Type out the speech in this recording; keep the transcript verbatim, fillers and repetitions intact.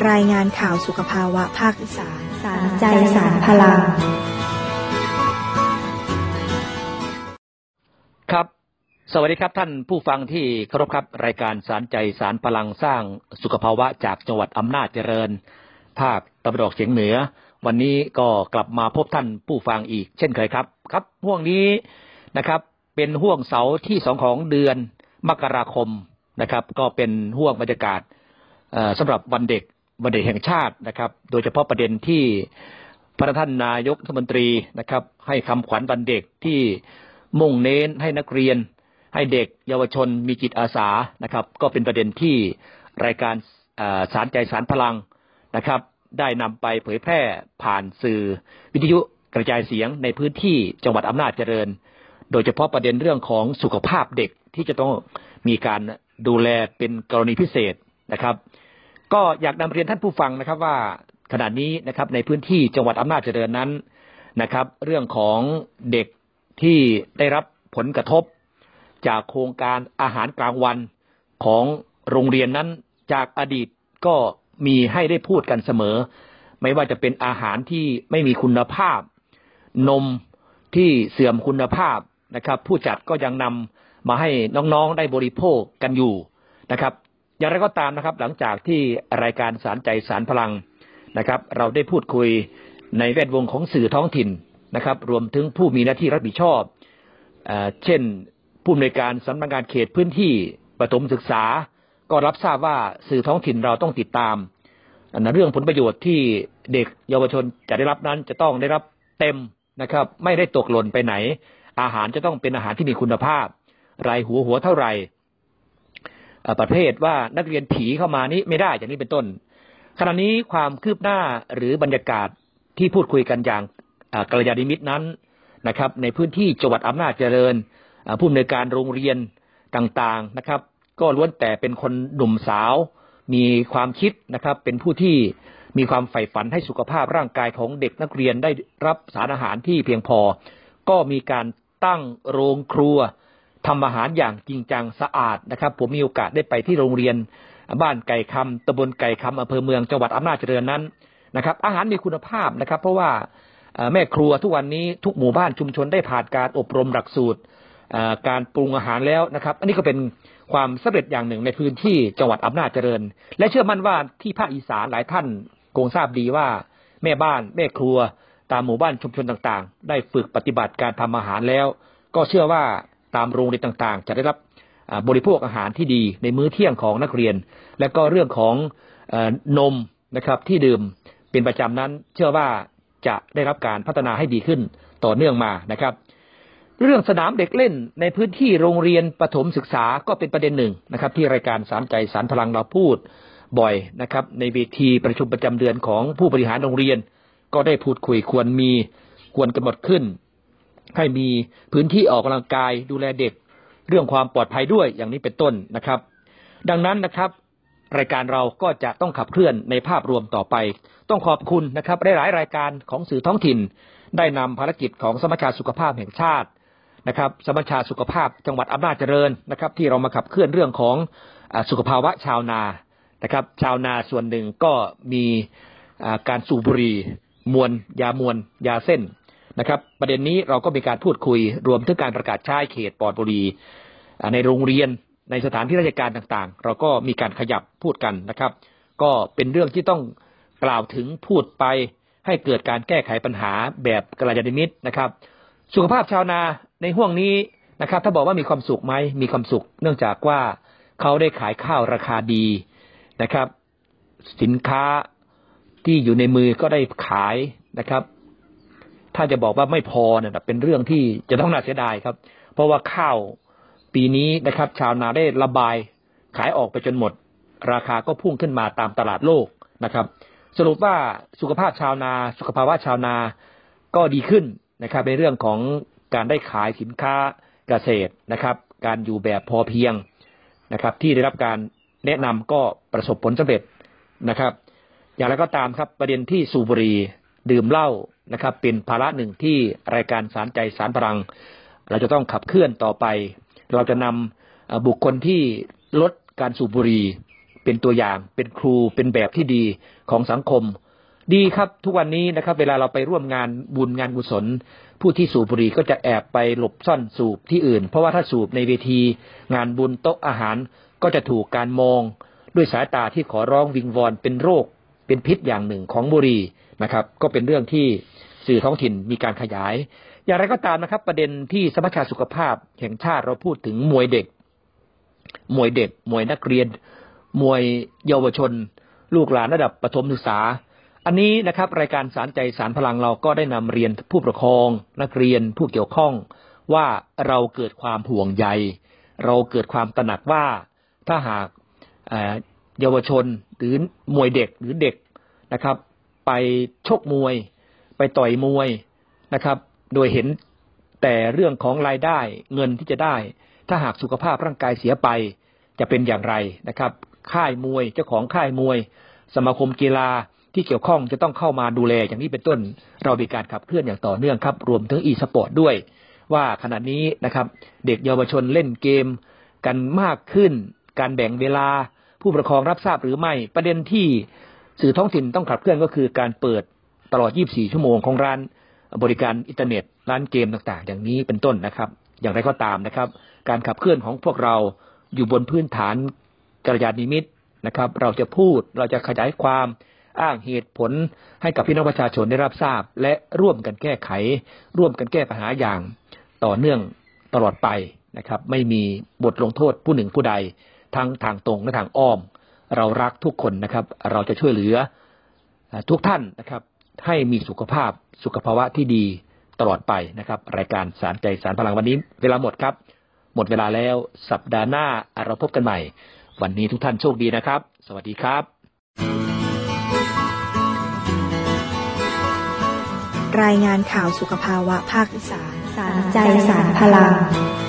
รายงานข่าวสุขภาวะภาคอีสานสารใจสารพลังครับสวัสดีครับท่านผู้ฟังที่เคารพครับรายการสารใจสารพลังสร้างสุขภาวะจากจังหวัดอำนาจเจริญภาคตะวันออกเฉียงเหนือวันนี้ก็กลับมาพบท่านผู้ฟังอีกเช่นเคยครับครับห่วงนี้นะครับเป็นห่วงเสาร์ที่สองของเดือนมกราคมนะครับก็เป็นห่วงบรรยากาศสำหรับวันเด็กวันเด็กแห่งชาตินะครับโดยเฉพาะประเด็นที่พระท่านนายกรัฐมนตรีนะครับให้คำขวัญวันเด็กที่มุ่งเน้นให้นักเรียนให้เด็กเยาวชนมีจิตอาสานะครับก็เป็นประเด็นที่รายการสารใจสารพลังนะครับได้นำไปเผยแพร่ผ่านสื่อวิทยุกระจายเสียงในพื้นที่จังหวัดอำนาจเจริญโดยเฉพาะประเด็นเรื่องของสุขภาพเด็กที่จะต้องมีการดูแลเป็นกรณีพิเศษนะครับก็อยากนำเรียนท่านผู้ฟังนะครับว่าขณะนี้นะครับในพื้นที่จังหวัดอำนาจเจริญนั้นนะครับเรื่องของเด็กที่ได้รับผลกระทบจากโครงการอาหารกลางวันของโรงเรียนนั้นจากอดีตก็มีให้ได้พูดกันเสมอไม่ว่าจะเป็นอาหารที่ไม่มีคุณภาพนมที่เสื่อมคุณภาพนะครับผู้จัดก็ยังนำมาให้น้องๆได้บริโภคกันอยู่นะครับอย่างไรก็ตามนะครับหลังจากที่รายการสารใจสารพลังนะครับเราได้พูดคุยในแวดวงของสื่อท้องถิ่นนะครับรวมถึงผู้มีหน้าที่รับผิดชอบเอ่อเช่นผู้อำนวยการสำนักงานเขตพื้นที่ประถมศึกษาก็รับทราบว่าสื่อท้องถิ่นเราต้องติดตามเรื่องผลประโยชน์ที่เด็กเยาวชนจะได้รับนั้นจะต้องได้รับเต็มนะครับไม่ได้ตกหล่นไปไหนอาหารจะต้องเป็นอาหารที่มีคุณภาพรายหัวหัวเท่าไหร่ประเภทว่านักเรียนผีเข้ามานี้ไม่ได้อย่างนี้เป็นต้นขณะนี้ความคืบหน้าหรือบรรยากาศที่พูดคุยกันอย่างกัลยาณมิตรนั้นนะครับในพื้นที่จังหวัดอำนาจเจริญผู้อำนวยการโรงเรียนต่างๆนะครับก็ล้วนแต่เป็นคนหนุ่มสาวมีความคิดนะครับเป็นผู้ที่มีความใฝ่ฝันให้สุขภาพร่างกายของเด็กนักเรียนได้รับสารอาหารที่เพียงพอก็มีการตั้งโรงครัวทำอาหารอย่างจริงจังสะอาดนะครับผมมีโอกาสได้ไปที่โรงเรียนบ้านไก่คำตำบลไก่คำอำเภอเมืองจังหวัดอำนาจเจริญนั้นนะครับอาหารมีคุณภาพนะครับเพราะว่าแม่ครัวทุกวันนี้ทุกหมู่บ้านชุมชนได้ผ่านการอบรมหลักสูตรการปรุงอาหารแล้วนะครับอันนี้ก็เป็นความสำเร็จอย่างหนึ่งในพื้นที่จังหวัดอำนาจเจริญและเชื่อมั่นว่าที่ภาคอีสานหลายท่านคงทราบดีว่าแม่บ้านแม่ครัวตามหมู่บ้านชุมชนต่างๆได้ฝึกปฏิบัติการทำอาหารแล้วก็เชื่อว่าตามโรงเรียนต่างๆจะได้รับบริโภคอาหารที่ดีในมื้อเที่ยงของนักเรียนและก็เรื่องของนมนะครับที่ดื่มเป็นประจำนั้นเชื่อว่าจะได้รับการพัฒนาให้ดีขึ้นต่อเนื่องมานะครับเรื่องสนามเด็กเล่นในพื้นที่โรงเรียนประถมศึกษาก็เป็นประเด็นหนึ่งนะครับที่รายการสารใจสารพลังเราพูดบ่อยนะครับในเวทีประชุมประจำเดือนของผู้บริหารโรงเรียนก็ได้พูดคุยควรมีควรกำหนดขึ้นให้มีพื้นที่ออกกำลังกายดูแลเด็กเรื่องความปลอดภัยด้วยอย่างนี้เป็นต้นนะครับดังนั้นนะครับรายการเราก็จะต้องขับเคลื่อนในภาพรวมต่อไปต้องขอบคุณนะครับหลายๆรายการของสื่อท้องถิ่นได้นำภารกิจของสมัชชาสุขภาพแห่งชาตินะครับสมัชชาสุขภาพจังหวัดอำนาจเจริญนะครับที่เรามาขับเคลื่อนเรื่องของสุขภาวะชาวนานะครับชาวนาส่วนหนึ่งก็มีการสูบบุหรี่มวลยามวลยาเส้นนะครับประเด็นนี้เราก็มีการพูดคุยรวมถึงการประกาศใช้เขตปลอดบุหรี่ในโรงเรียนในสถานที่ราชการต่างๆเราก็มีการขยับพูดกันนะครับก็เป็นเรื่องที่ต้องกล่าวถึงพูดไปให้เกิดการแก้ไขปัญหาแบบกัลยาณมิตรนะครับสุขภาพชาวนาในห่วงนี้นะครับถ้าบอกว่ามีความสุขไหมมีความสุขเนื่องจากว่าเขาได้ขายข้าวราคาดีนะครับสินค้าที่อยู่ในมือก็ได้ขายนะครับถ้าจะบอกว่าไม่พอเนี่ยเป็นเรื่องที่จะต้องน่าเสียดายครับเพราะว่าข้าวปีนี้นะครับชาวนาได้ระบายขายออกไปจนหมดราคาก็พุ่งขึ้นมาตามตลาดโลกนะครับสรุปว่าสุขภาพชาวนาสุขภาวะชาวนาก็ดีขึ้นนะครับในเรื่องของการได้ขายสินค้าเกษตรนะครับการอยู่แบบพอเพียงนะครับที่ได้รับการแนะนำก็ประสบผลสำเร็จนะครับอย่างไรก็ตามครับประเด็นที่สูบบุหรี่ดื่มเหล้านะครับเป็นภาระหนึ่งที่รายการสารใจสารพลังเราจะต้องขับเคลื่อนต่อไปเราจะนำบุคคลที่ลดการสูบบุหรี่เเป็นตัวอย่างเป็นครูเป็นแบบที่ดีของสังคมดีครับทุกวันนี้นะครับเวลาเราไปร่วมงานบุญงานกุศลผู้ที่สูบบุหรี่ก็จะแอบไปหลบซ่อนสูบที่อื่นเพราะว่าถ้าสูบในเวทีงานบุญโต๊ะอาหารก็จะถูกการมองด้วยสายตาที่ขอร้องวิงวอนเป็นโรคเป็นพิษอย่างหนึ่งของบุหรี่นะครับก็เป็นเรื่องที่สื่อท้องถิ่นมีการขยายอย่างไรก็ตามนะครับประเด็นที่สมัชชาสุขภาพแห่งชาติเราพูดถึงมวยเด็กมวยเด็กมวยนักเรียนมวยเยาวชนลูกหลานระดับประถมศึกษาอันนี้นะครับรายการสารใจสารพลังเราก็ได้นำเรียนผู้ปกครองนักเรียนผู้เกี่ยวข้องว่าเราเกิดความห่วงใยเราเกิดความตระหนักว่าถ้าหากเยาวชนหรือมวยเด็กหรือเด็กนะครับไปชกมวยไปต่อยมวยนะครับโดยเห็นแต่เรื่องของรายได้เงินที่จะได้ถ้าหากสุขภาพร่างกายเสียไปจะเป็นอย่างไรนะครับค่ายมวยเจ้าของค่ายมวยสมาคมกีฬาที่เกี่ยวข้องจะต้องเข้ามาดูแลอย่างนี้เป็นต้นเรามีการขับเคลื่อนอย่างต่อเนื่องครับรวมถึง e-sport ด้วยว่าขณะนี้นะครับเด็กเยาวชนเล่นเกมกันมากขึ้นการแบ่งเวลาผู้ปกครองรับทราบหรือไม่ประเด็นที่สื่อท้องถิ่นต้องขับเคลื่อนก็คือการเปิดตลอดยี่สิบสี่ชั่วโมงของร้านบริการอินเทอร์เน็ตร้านเกมต่างๆอย่างนี้เป็นต้นนะครับอย่างไรก็ตามนะครับการขับเคลื่อนของพวกเราอยู่บนพื้นฐานกัลยาณมิตรนะครับเราจะพูดเราจะขยายความอ้างเหตุผลให้กับพี่น้องประชาชนได้รับทราบและร่วมกันแก้ไขร่วมกันแก้ปัญหาอย่างต่อเนื่องตลอดไปนะครับไม่มีบทลงโทษผู้หนึ่งผู้ใดทั้งทางตรงและทางอ้อมเรารักทุกคนนะครับเราจะช่วยเหลือทุกท่านนะครับให้มีสุขภาพสุขภาวะที่ดีตลอดไปนะครับรายการสารใจสารพลังวันนี้เวลาหมดครับหมดเวลาแล้วสัปดาห์หน้าเราพบกันใหม่วันนี้ทุกท่านโชคดีนะครับสวัสดีครับรายงานข่าวสุขภาวะภาคอีสานสารใจสารพลัง